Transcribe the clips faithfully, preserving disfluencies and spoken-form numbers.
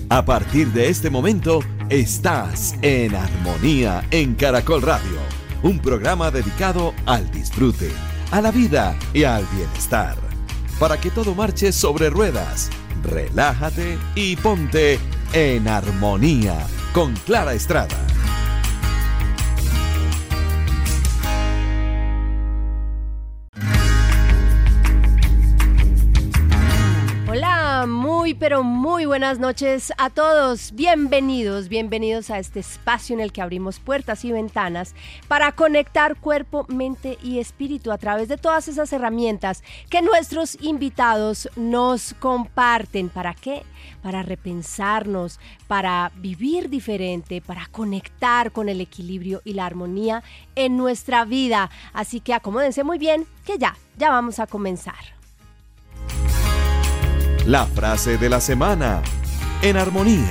A partir de este momento, estás en Armonía en Caracol Radio, un programa dedicado al disfrute, a la vida y al bienestar. Para que todo marche sobre ruedas, relájate y ponte en armonía con Clara Estrada. Hola, muy pero muy buenas noches a todos. Bienvenidos, bienvenidos a este espacio en el que abrimos puertas y ventanas para conectar cuerpo, mente y espíritu a través de todas esas herramientas que nuestros invitados nos comparten. ¿Para qué? Para repensarnos, para vivir diferente, para conectar con el equilibrio y la armonía en nuestra vida. Así que acomódense muy bien, que ya, ya vamos a comenzar. La frase de la semana, en armonía.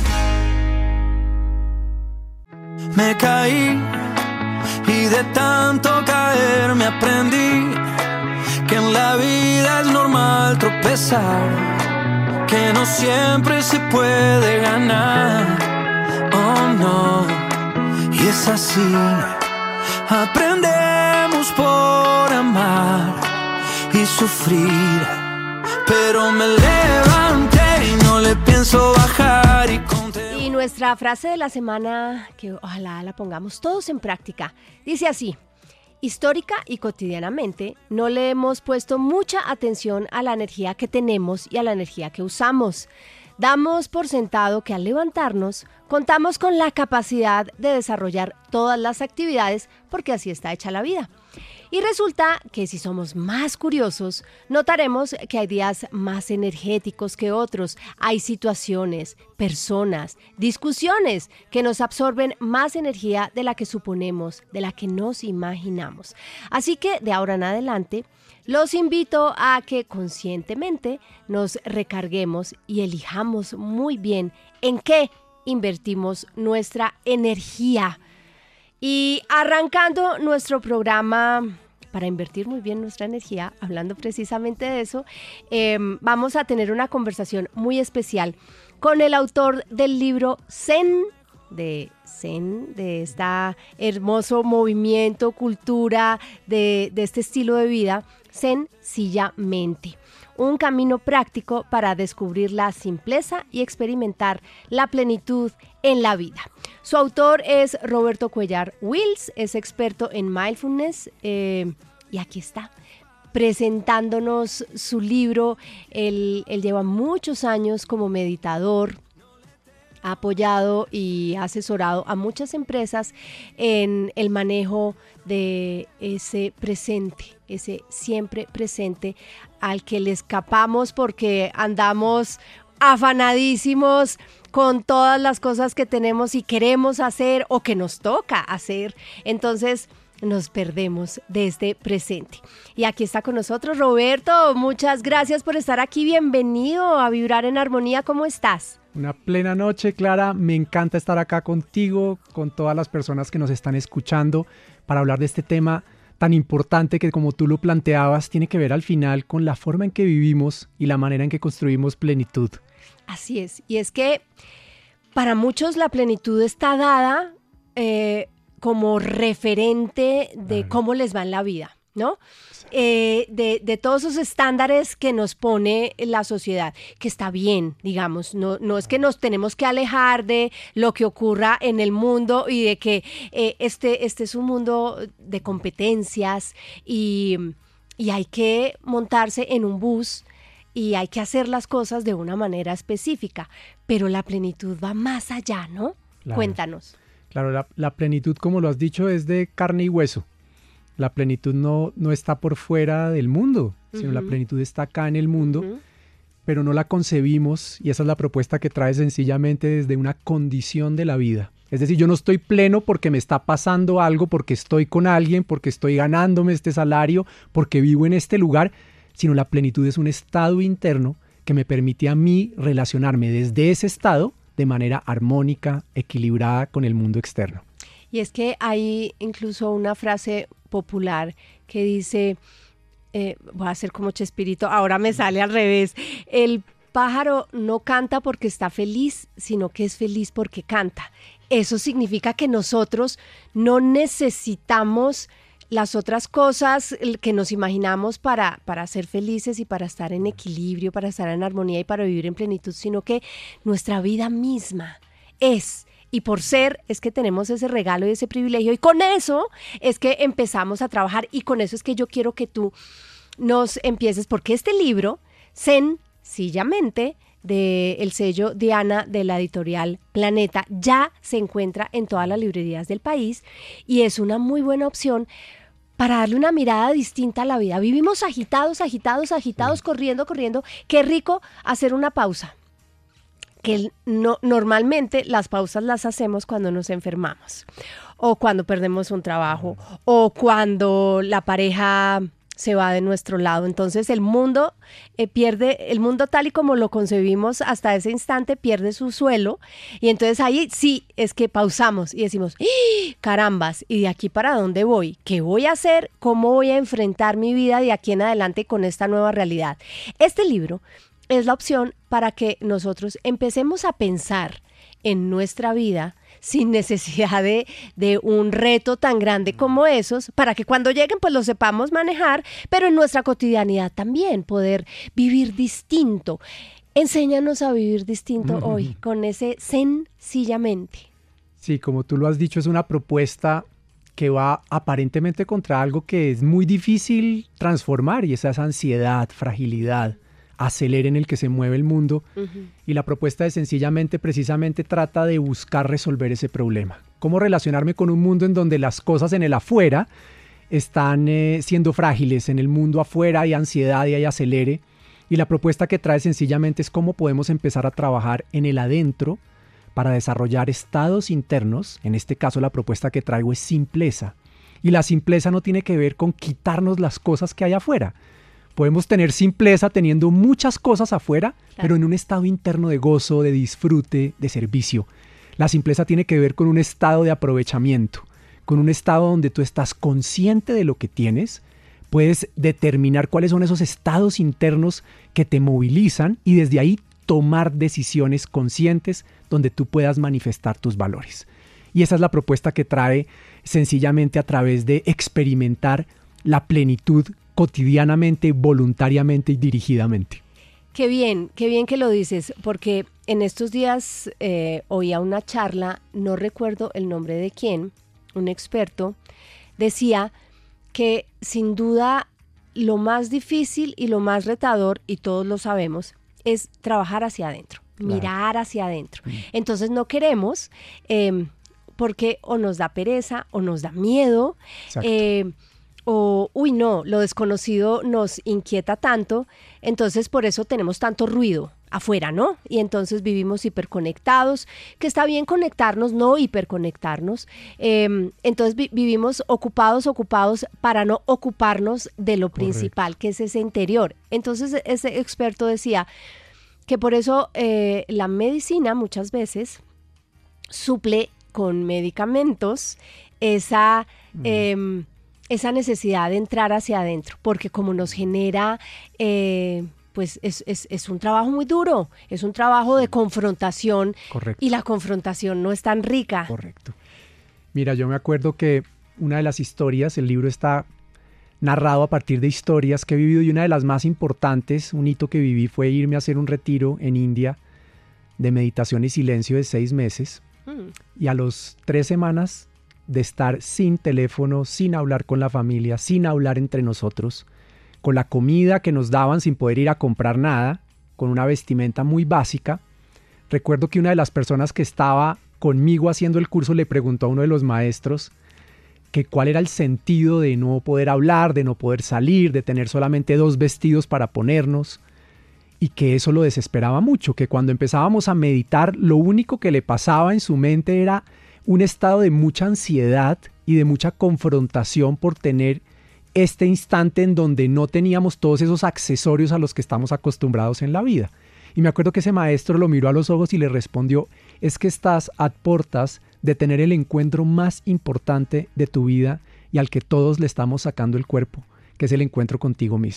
Me caí y de tanto caer me aprendí que en la vida es normal tropezar, que no siempre se puede ganar, oh no, y es así, aprendemos por amar y sufrir. Pero me levanté y no le pienso bajar y conté. Y nuestra frase de la semana, que ojalá la pongamos todos en práctica, dice así: histórica y cotidianamente no le hemos puesto mucha atención a la energía que tenemos y a la energía que usamos. Damos por sentado que al levantarnos contamos con la capacidad de desarrollar todas las actividades porque así está hecha la vida. Y resulta que si somos más curiosos, notaremos que hay días más energéticos que otros. Hay situaciones, personas, discusiones que nos absorben más energía de la que suponemos, de la que nos imaginamos. Así que de ahora en adelante, los invito a que conscientemente nos recarguemos y elijamos muy bien en qué invertimos nuestra energía. Y arrancando nuestro programa para invertir muy bien nuestra energía, hablando precisamente de eso, eh, vamos a tener una conversación muy especial con el autor del libro Zen, de Zen, de este hermoso movimiento, cultura, de, de este estilo de vida, Sencillamente. Un camino práctico para descubrir la simpleza y experimentar la plenitud en la vida. Su autor es Roberto Cuellar Wills, es experto en mindfulness eh, y aquí está presentándonos su libro. Él, él lleva muchos años como meditador, ha apoyado y asesorado a muchas empresas en el manejo de ese presente, ese siempre presente al que le escapamos porque andamos afanadísimos con todas las cosas que tenemos y queremos hacer o que nos toca hacer. Entonces nos perdemos de este presente. Y aquí está con nosotros Roberto. Muchas gracias por estar aquí. Bienvenido a Vibrar en Armonía. ¿Cómo estás? Una plena noche, Clara. Me encanta estar acá contigo, con todas las personas que nos están escuchando para hablar de este tema tan importante que, como tú lo planteabas, tiene que ver al final con la forma en que vivimos y la manera en que construimos plenitud. Así es. Y es que para muchos la plenitud está dada eh, como referente de claro. cómo les va en la vida, ¿no? Eh, de, de todos esos estándares que nos pone la sociedad, que está bien, digamos, no, no es que nos tenemos que alejar de lo que ocurra en el mundo y de que eh, este, este es un mundo de competencias y, y hay que montarse en un bus y hay que hacer las cosas de una manera específica, pero la plenitud va más allá, ¿no? Claro. Cuéntanos. Claro, la, la plenitud, como lo has dicho, es de carne y hueso. La plenitud no, no está por fuera del mundo, uh-huh. sino la plenitud está acá en el mundo, uh-huh. pero no la concebimos, y esa es la propuesta que trae sencillamente desde una condición de la vida. Es decir, yo no estoy pleno porque me está pasando algo, porque estoy con alguien, porque estoy ganándome este salario, porque vivo en este lugar, sino la plenitud es un estado interno que me permite a mí relacionarme desde ese estado de manera armónica, equilibrada con el mundo externo. Y es que hay incluso una frase popular que dice, eh, voy a hacer como Chespirito, ahora me sale al revés, el pájaro no canta porque está feliz, sino que es feliz porque canta. Eso significa que nosotros no necesitamos las otras cosas que nos imaginamos para, para ser felices y para estar en equilibrio, para estar en armonía y para vivir en plenitud, sino que nuestra vida misma es. Y por ser es que tenemos ese regalo y ese privilegio, y con eso es que empezamos a trabajar, y con eso es que yo quiero que tú nos empieces, porque este libro, Sencillamente, del sello Diana de la editorial Planeta, ya se encuentra en todas las librerías del país y es una muy buena opción para darle una mirada distinta a la vida. Vivimos agitados, agitados, agitados, corriendo, corriendo. Qué rico hacer una pausa. Que no, normalmente las pausas las hacemos cuando nos enfermamos, o cuando perdemos un trabajo, o cuando la pareja se va de nuestro lado. Entonces el mundo eh, pierde, el mundo tal y como lo concebimos hasta ese instante pierde su suelo, y entonces ahí sí es que pausamos y decimos, ¡Ah, carambas! ¿Y de aquí para dónde voy? ¿Qué voy a hacer? ¿Cómo voy a enfrentar mi vida de aquí en adelante con esta nueva realidad? Este libro es la opción para que nosotros empecemos a pensar en nuestra vida sin necesidad de, de un reto tan grande como esos, para que cuando lleguen pues lo sepamos manejar, pero en nuestra cotidianidad también poder vivir distinto. Enséñanos a vivir distinto uh-huh. hoy con ese Sencillamente. Sí, como tú lo has dicho, es una propuesta que va aparentemente contra algo que es muy difícil transformar, y esa es ansiedad, fragilidad, acelere en el que se mueve el mundo. Uh-huh. Y la propuesta de Sencillamente precisamente trata de buscar resolver ese problema. Cómo relacionarme con un mundo en donde las cosas en el afuera están eh, siendo frágiles. En el mundo afuera hay ansiedad y hay acelere. Y la propuesta que trae Sencillamente es cómo podemos empezar a trabajar en el adentro para desarrollar estados internos. En este caso la propuesta que traigo es simpleza. Y la simpleza no tiene que ver con quitarnos las cosas que hay afuera. Podemos tener simpleza teniendo muchas cosas afuera, claro, pero en un estado interno de gozo, de disfrute, de servicio. La simpleza tiene que ver con un estado de aprovechamiento, con un estado donde tú estás consciente de lo que tienes, puedes determinar cuáles son esos estados internos que te movilizan y desde ahí tomar decisiones conscientes donde tú puedas manifestar tus valores. Y esa es la propuesta que trae Sencillamente a través de experimentar la plenitud cotidianamente, voluntariamente y dirigidamente. Qué bien, qué bien que lo dices, porque en estos días eh, oía una charla, no recuerdo el nombre de quién, un experto, decía que sin duda lo más difícil y lo más retador, y todos lo sabemos, es trabajar hacia adentro, claro, mirar hacia adentro. Mm. Entonces no queremos, eh, porque o nos da pereza o nos da miedo, eh, o, uy, no, lo desconocido nos inquieta tanto, entonces por eso tenemos tanto ruido afuera, ¿no? Y entonces vivimos hiperconectados, que está bien conectarnos, no hiperconectarnos. Eh, entonces vi- vivimos ocupados, ocupados para no ocuparnos de lo principal, correcto, que es ese interior. Entonces ese experto decía que por eso eh, la medicina muchas veces suple con medicamentos esa... Mm. Eh, esa necesidad de entrar hacia adentro, porque como nos genera, eh, pues es, es, es un trabajo muy duro, es un trabajo de confrontación. Correcto. Y la confrontación no es tan rica. Correcto. Mira, yo me acuerdo que una de las historias, el libro está narrado a partir de historias que he vivido, y una de las más importantes, un hito que viví, fue irme a hacer un retiro en India de meditación y silencio de seis meses, mm. y a los tres semanas de estar sin teléfono, sin hablar con la familia, sin hablar entre nosotros, con la comida que nos daban sin poder ir a comprar nada, con una vestimenta muy básica. Recuerdo que una de las personas que estaba conmigo haciendo el curso le preguntó a uno de los maestros que cuál era el sentido de no poder hablar, de no poder salir, de tener solamente dos vestidos para ponernos, y que eso lo desesperaba mucho, que cuando empezábamos a meditar lo único que le pasaba en su mente era un estado de mucha ansiedad y de mucha confrontación por tener este instante en donde no teníamos todos esos accesorios a los que estamos acostumbrados en la vida. Y me acuerdo que ese maestro lo miró a los ojos y le respondió: es que estás a puertas de tener el encuentro más importante de tu vida y al que todos le estamos sacando el cuerpo, que es el encuentro contigo mismo.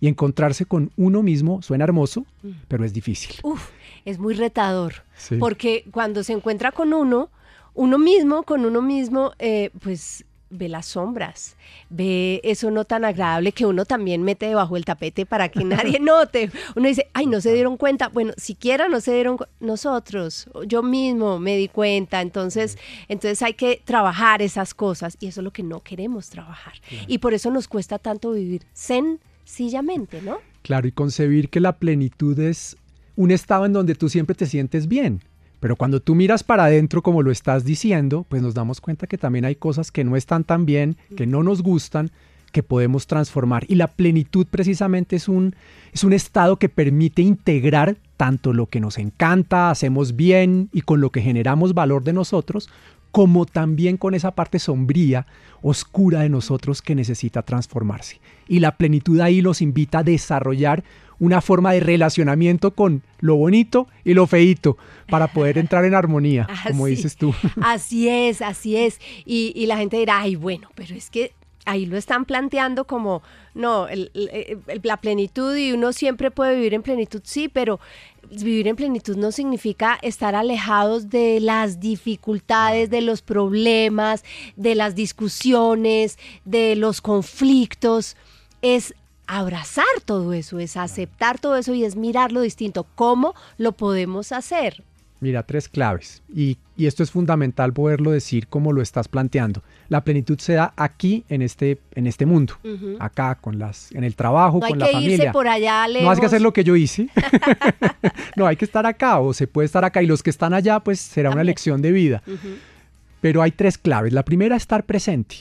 Y encontrarse con uno mismo suena hermoso, mm. pero es difícil. Uf, es muy retador, sí. porque cuando se encuentra con uno, uno mismo, con uno mismo, eh, pues ve las sombras, ve eso no tan agradable que uno también mete debajo del tapete para que nadie note. Uno dice, ay, no se dieron cuenta. Bueno, siquiera no se dieron cuenta. Nosotros, yo mismo me di cuenta. Entonces, entonces hay que trabajar esas cosas y eso es lo que no queremos trabajar. Claro. Y por eso nos cuesta tanto vivir sencillamente, ¿no? Claro, y concebir que la plenitud es un estado en donde tú siempre te sientes bien. Pero cuando tú miras para adentro, como lo estás diciendo, pues nos damos cuenta que también hay cosas que no están tan bien, que no nos gustan, que podemos transformar. Y la plenitud precisamente es un, es un estado que permite integrar tanto lo que nos encanta, hacemos bien y con lo que generamos valor de nosotros, como también con esa parte sombría, oscura de nosotros que necesita transformarse. Y la plenitud ahí los invita a desarrollar una forma de relacionamiento con lo bonito y lo feíto para poder entrar en armonía, como así, dices tú. Así es, así es. Y, y la gente dirá, ay, bueno, pero es que ahí lo están planteando como, no, el, el, el, la plenitud y uno siempre puede vivir en plenitud, sí, pero vivir en plenitud no significa estar alejados de las dificultades, de los problemas, de las discusiones, de los conflictos. Es abrazar todo eso, es aceptar todo eso y es mirarlo distinto. ¿Cómo lo podemos hacer? Mira, tres claves, y, y esto es fundamental poderlo decir como lo estás planteando. La plenitud se da aquí, en este, en este mundo, uh-huh. acá, con las, en el trabajo, no con la familia. No hay que irse por allá lejos. No hay que hacer lo que yo hice. No, hay que estar acá, o se puede estar acá, y los que están allá, pues será También. Una lección de vida. Uh-huh. Pero hay tres claves. La primera, estar presente.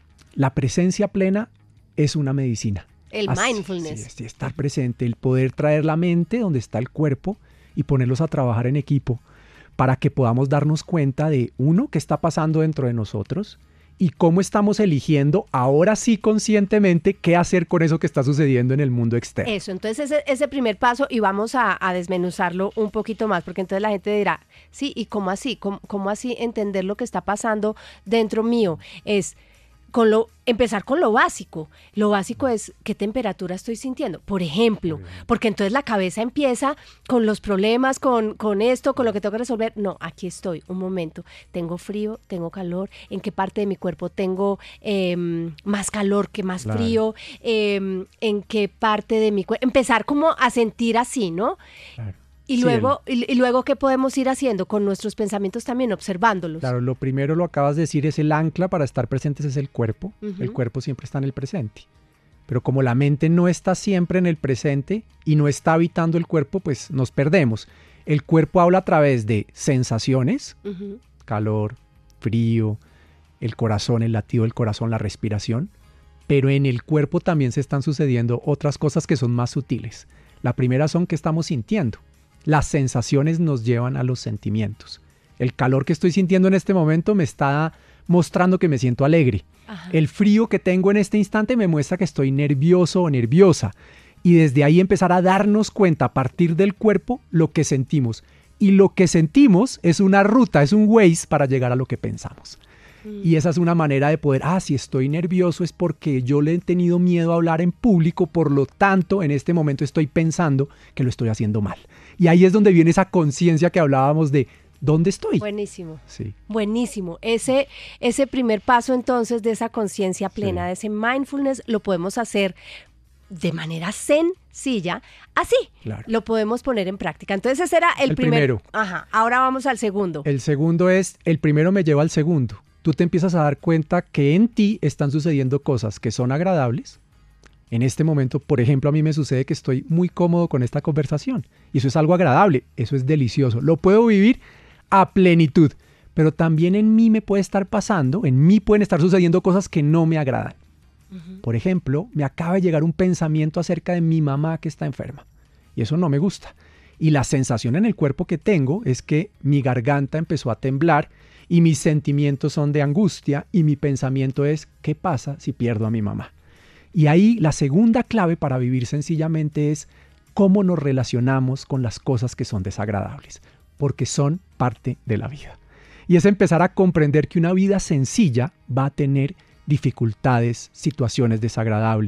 La presencia plena es una medicina. El Así, mindfulness. Sí, sí, estar presente, el poder traer la mente donde está el cuerpo y ponerlos a trabajar en equipo para que podamos darnos cuenta de, uno, qué está pasando dentro de nosotros y cómo estamos eligiendo ahora sí conscientemente qué hacer con eso que está sucediendo en el mundo externo. Eso, entonces ese, ese primer paso, y vamos a, a desmenuzarlo un poquito más, porque entonces la gente dirá, sí, ¿y cómo así? ¿Cómo, cómo así entender lo que está pasando dentro mío? Es con lo, empezar con lo básico. Lo básico es qué temperatura estoy sintiendo, por ejemplo, porque entonces la cabeza empieza con los problemas, con, con esto, con lo que tengo que resolver. No, aquí estoy, un momento, tengo frío, tengo calor, en qué parte de mi cuerpo tengo eh, más calor que más claro. frío, eh, en qué parte de mi cuerpo, empezar como a sentir así, ¿no? Claro. Y luego, sí, el... y, y luego, ¿qué podemos ir haciendo con nuestros pensamientos también, observándolos? Claro, lo primero lo acabas de decir, es el ancla para estar presentes, es el cuerpo. Uh-huh. El cuerpo siempre está en el presente. Pero como la mente no está siempre en el presente y no está habitando el cuerpo, pues nos perdemos. El cuerpo habla a través de sensaciones, uh-huh. calor, frío, el corazón, el latido del corazón, la respiración. Pero en el cuerpo también se están sucediendo otras cosas que son más sutiles. La primera son que estamos sintiendo. Las sensaciones nos llevan a los sentimientos. El calor que estoy sintiendo en este momento me está mostrando que me siento alegre. Ajá. El frío que tengo en este instante me muestra que estoy nervioso o nerviosa. Y desde ahí empezar a darnos cuenta a partir del cuerpo lo que sentimos. Y lo que sentimos es una ruta, es un Waze para llegar a lo que pensamos. Y esa es una manera de poder, ah, si estoy nervioso es porque yo le he tenido miedo a hablar en público, por lo tanto, en este momento estoy pensando que lo estoy haciendo mal. Y ahí es donde viene esa conciencia que hablábamos de ¿dónde estoy? Buenísimo. Sí. Buenísimo. Ese, ese primer paso entonces de esa conciencia plena, sí. de ese mindfulness, lo podemos hacer de manera sencilla, así, claro. lo podemos poner en práctica. Entonces ese era el, el primer, primero. Ajá, ahora vamos al segundo. El segundo es, el primero me lleva al segundo. Tú te empiezas a dar cuenta que en ti están sucediendo cosas que son agradables. En este momento, por ejemplo, a mí me sucede que estoy muy cómodo con esta conversación. Y eso es algo agradable, eso es delicioso. Lo puedo vivir a plenitud. Pero también en mí me puede estar pasando, en mí pueden estar sucediendo cosas que no me agradan. Uh-huh. Por ejemplo, me acaba de llegar un pensamiento acerca de mi mamá que está enferma. Y eso no me gusta. Y la sensación en el cuerpo que tengo es que mi garganta empezó a temblar y mis sentimientos son de angustia y mi pensamiento es, ¿qué pasa si pierdo a mi mamá? Y ahí la segunda clave para vivir sencillamente es cómo nos relacionamos con las cosas que son desagradables, porque son parte de la vida. Y es empezar a comprender que una vida sencilla va a tener dificultades, situaciones desagradables,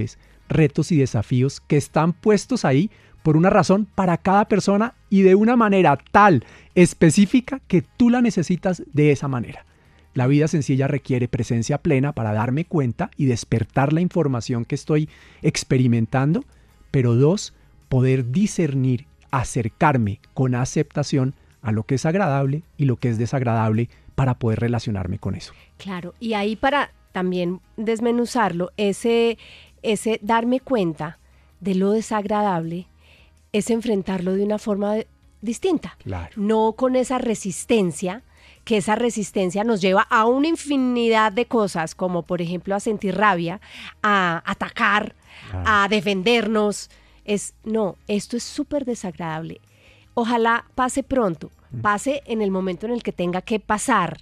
retos y desafíos que están puestos ahí por una razón para cada persona y de una manera tal, específica, que tú la necesitas de esa manera. La vida sencilla requiere presencia plena para darme cuenta y despertar la información que estoy experimentando, pero dos, poder discernir, acercarme con aceptación a lo que es agradable y lo que es desagradable para poder relacionarme con eso. Claro, y ahí para también desmenuzarlo, ese, ese darme cuenta de lo desagradable es enfrentarlo de una forma de, distinta. Claro. No con esa resistencia, que esa resistencia nos lleva a una infinidad de cosas, como por ejemplo a sentir rabia, a atacar, claro, a defendernos. Es, no, esto es súper desagradable. Ojalá pase pronto, pase en el momento en el que tenga que pasar,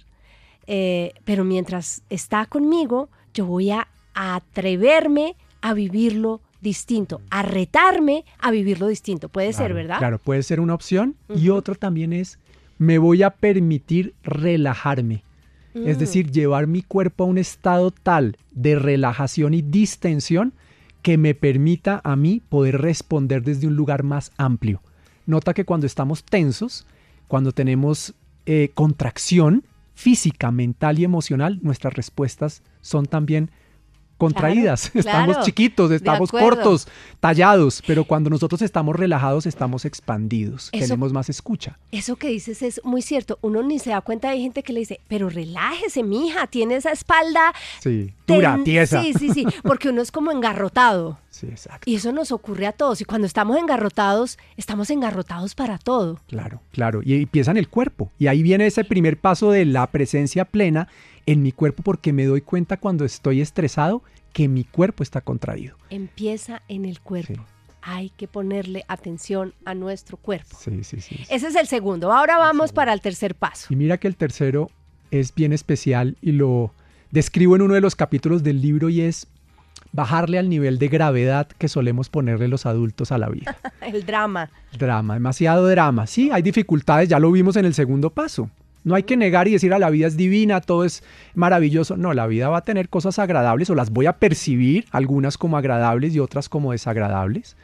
eh, pero mientras está conmigo, yo voy a, a atreverme a vivirlo distinto, a retarme a vivirlo distinto. Puede claro, ser, ¿verdad? Claro, puede ser una opción. Uh-huh. Y otro también es, me voy a permitir relajarme. Uh-huh. Es decir, llevar mi cuerpo a un estado tal de relajación y distensión que me permita a mí poder responder desde un lugar más amplio. Nota que cuando estamos tensos, cuando tenemos eh, contracción física, mental y emocional, nuestras respuestas son también contraídas, claro, estamos claro, chiquitos, estamos cortos, tallados, pero cuando nosotros estamos relajados, estamos expandidos, eso, tenemos más escucha. Eso que dices es muy cierto, uno ni se da cuenta, hay gente que le dice, pero relájese, mija, tiene esa espalda sí, dura, ten... tiesa. Sí, sí, sí, porque uno es como engarrotado. Sí, exacto. Y eso nos ocurre a todos, y cuando estamos engarrotados, estamos engarrotados para todo. Claro, claro, y empieza en el cuerpo, y ahí viene ese primer paso de la presencia plena en mi cuerpo, porque me doy cuenta cuando estoy estresado que mi cuerpo está contraído. Empieza en el cuerpo. Sí. Hay que ponerle atención a nuestro cuerpo. Sí, sí, sí. sí. Ese es el segundo. Ahora vamos para el tercer paso. Y mira que el tercero es bien especial y lo describo en uno de los capítulos del libro y es bajarle al nivel de gravedad que solemos ponerle los adultos a la vida. El drama. Drama, demasiado drama. Sí, hay dificultades, ya lo vimos en el segundo paso. No hay que negar y decir, a la vida es divina, todo es maravilloso. No, la vida va a tener cosas agradables o las voy a percibir, algunas como agradables y otras como desagradables.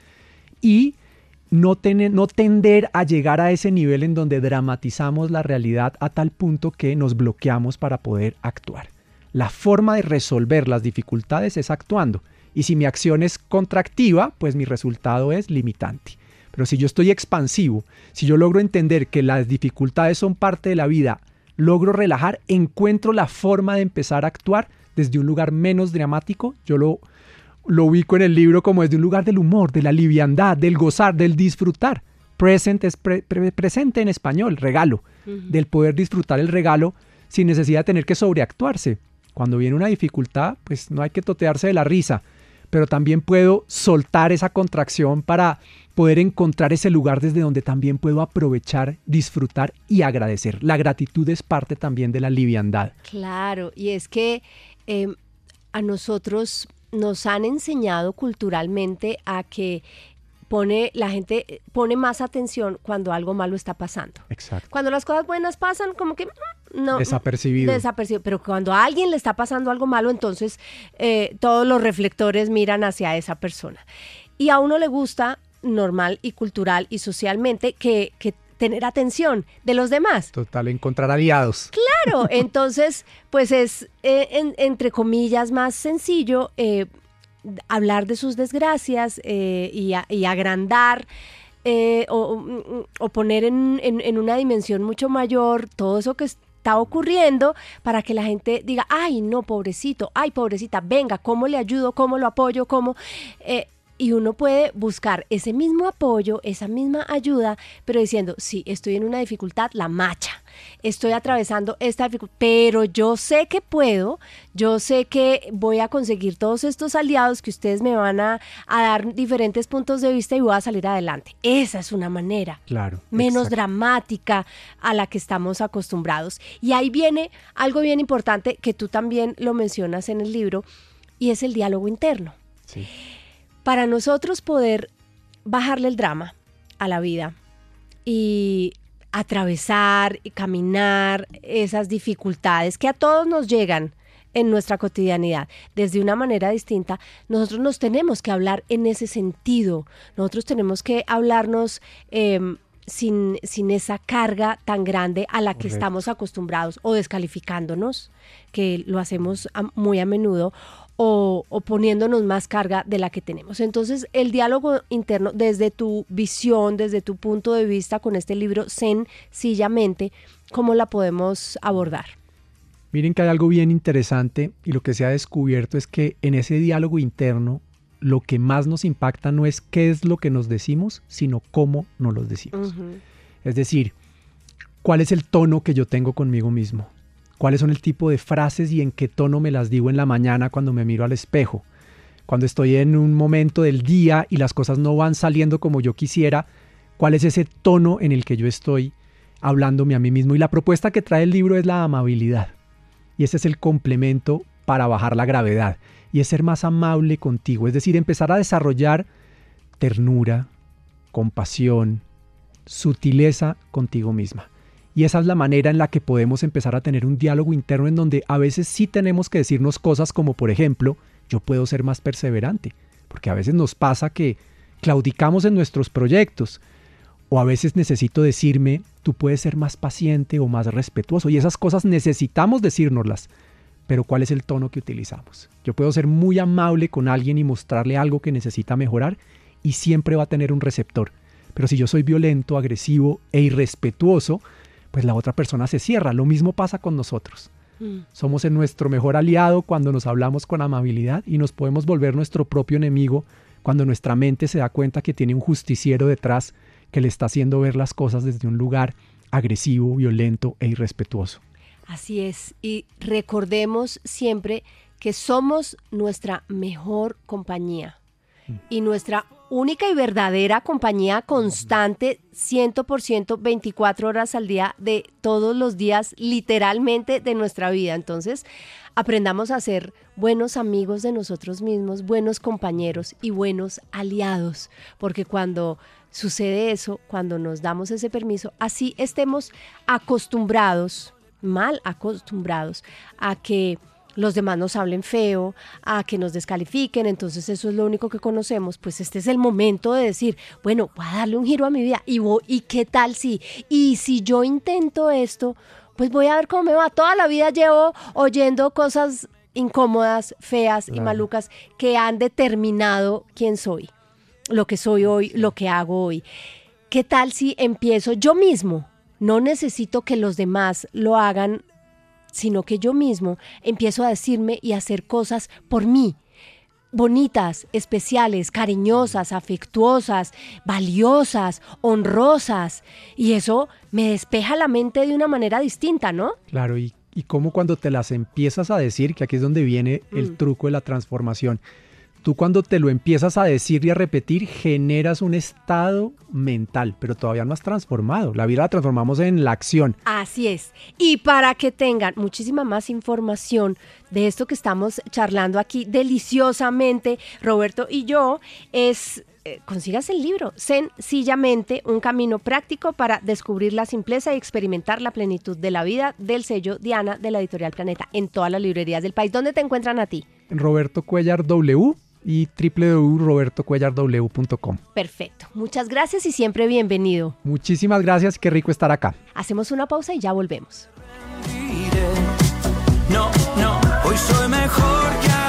Y no, tener, no tender a llegar a ese nivel en donde dramatizamos la realidad a tal punto que nos bloqueamos para poder actuar. La forma de resolver las dificultades es actuando. Y si mi acción es contractiva, pues mi resultado es limitante. Pero si yo estoy expansivo, si yo logro entender que las dificultades son parte de la vida, logro relajar, encuentro la forma de empezar a actuar desde un lugar menos dramático. Yo lo, lo ubico en el libro como desde un lugar del humor, de la liviandad, del gozar, del disfrutar. Present es pre, pre, presente en español, regalo. Uh-huh. Del poder disfrutar el regalo sin necesidad de tener que sobreactuarse. Cuando viene una dificultad, pues no hay que totearse de la risa. Pero también puedo soltar esa contracción para poder encontrar ese lugar desde donde también puedo aprovechar, disfrutar y agradecer. La gratitud es parte también de la liviandad. Claro, y es que eh, a nosotros nos han enseñado culturalmente a que pone la gente pone más atención cuando algo malo está pasando. Exacto. Cuando las cosas buenas pasan, como que no, desapercibido. Desapercibido. Pero cuando a alguien le está pasando algo malo, entonces eh, todos los reflectores miran hacia esa persona. Y a uno le gusta normal y cultural y socialmente que, que tener atención de los demás. Total, encontrar aliados. Claro, entonces pues es eh, en, entre comillas más sencillo eh, hablar de sus desgracias eh, y, a, y agrandar eh, o, o poner en, en, en una dimensión mucho mayor todo eso que está ocurriendo para que la gente diga, ay no, pobrecito, ay pobrecita, venga, ¿cómo le ayudo? ¿Cómo lo apoyo? ¿Cómo? Eh, y uno puede buscar ese mismo apoyo, esa misma ayuda, pero diciendo, sí, estoy en una dificultad, la macha, estoy atravesando esta dificultad, pero yo sé que puedo, yo sé que voy a conseguir todos estos aliados que ustedes me van a, a dar diferentes puntos de vista y voy a salir adelante. Esa es una manera claro, menos exacto. dramática a la que estamos acostumbrados. Y ahí viene algo bien importante que tú también lo mencionas en el libro, y es el diálogo interno. Sí. Para nosotros poder bajarle el drama a la vida y atravesar y caminar esas dificultades que a todos nos llegan en nuestra cotidianidad desde una manera distinta, nosotros nos tenemos que hablar en ese sentido. Nosotros tenemos que hablarnos eh, sin, sin esa carga tan grande a la que Correcto. Estamos acostumbrados, o descalificándonos, que lo hacemos a, muy a menudo, o, o poniéndonos más carga de la que tenemos. Entonces, el diálogo interno, desde tu visión, desde tu punto de vista con este libro, Sencillamente, ¿cómo la podemos abordar? Miren que hay algo bien interesante, y lo que se ha descubierto es que en ese diálogo interno lo que más nos impacta no es qué es lo que nos decimos, sino cómo nos lo decimos. Uh-huh. Es decir, cuál es el tono que yo tengo conmigo mismo, cuáles son el tipo de frases y en qué tono me las digo en la mañana cuando me miro al espejo, cuando estoy en un momento del día y las cosas no van saliendo como yo quisiera, cuál es ese tono en el que yo estoy hablándome a mí mismo. Y la propuesta que trae el libro es la amabilidad. Y ese es el complemento para bajar la gravedad. Y es ser más amable contigo. Es decir, empezar a desarrollar ternura, compasión, sutileza contigo misma. Y esa es la manera en la que podemos empezar a tener un diálogo interno en donde a veces sí tenemos que decirnos cosas como, por ejemplo, yo puedo ser más perseverante. Porque a veces nos pasa que claudicamos en nuestros proyectos. O a veces necesito decirme, tú puedes ser más paciente o más respetuoso. Y esas cosas necesitamos decírnoslas. Pero ¿cuál es el tono que utilizamos? Yo puedo ser muy amable con alguien y mostrarle algo que necesita mejorar y siempre va a tener un receptor. Pero si yo soy violento, agresivo e irrespetuoso, pues la otra persona se cierra. Lo mismo pasa con nosotros. Mm. Somos en nuestro mejor aliado cuando nos hablamos con amabilidad y nos podemos volver nuestro propio enemigo cuando nuestra mente se da cuenta que tiene un justiciero detrás que le está haciendo ver las cosas desde un lugar agresivo, violento e irrespetuoso. Así es, y recordemos siempre que somos nuestra mejor compañía mm. y nuestra única y verdadera compañía constante, cien por ciento, veinticuatro horas al día, de todos los días, literalmente de nuestra vida. Entonces, aprendamos a ser buenos amigos de nosotros mismos, buenos compañeros y buenos aliados, porque cuando sucede eso, cuando nos damos ese permiso, así estemos acostumbrados, mal acostumbrados, a que los demás nos hablen feo, a que nos descalifiquen, entonces eso es lo único que conocemos, pues este es el momento de decir, bueno, voy a darle un giro a mi vida, y, voy, y qué tal si, y si yo intento esto, pues voy a ver cómo me va. Toda la vida llevo oyendo cosas incómodas, feas claro. y malucas que han determinado quién soy, lo que soy hoy, lo que hago hoy. ¿Qué tal si empiezo yo mismo? No necesito que los demás lo hagan, sino que yo mismo empiezo a decirme y a hacer cosas por mí, bonitas, especiales, cariñosas, afectuosas, valiosas, honrosas, y eso me despeja la mente de una manera distinta, ¿no? Claro, y, y cómo cuando te las empiezas a decir, que aquí es donde viene el mm. truco de la transformación. Tú cuando te lo empiezas a decir y a repetir, generas un estado mental, pero todavía no has transformado. La vida la transformamos en la acción. Así es. Y para que tengan muchísima más información de esto que estamos charlando aquí deliciosamente, Roberto y yo, es... Eh, consigas el libro, Sencillamente, un camino práctico para descubrir la simpleza y experimentar la plenitud de la vida, del sello Diana de la editorial Planeta, en todas las librerías del país. ¿Dónde te encuentran a ti? En Roberto Cuellar W y doble u doble u doble u punto roberto cuellar w punto com. Perfecto, muchas gracias y siempre bienvenido. Muchísimas gracias, qué rico estar acá. Hacemos una pausa y ya volvemos. No, no, hoy soy mejor que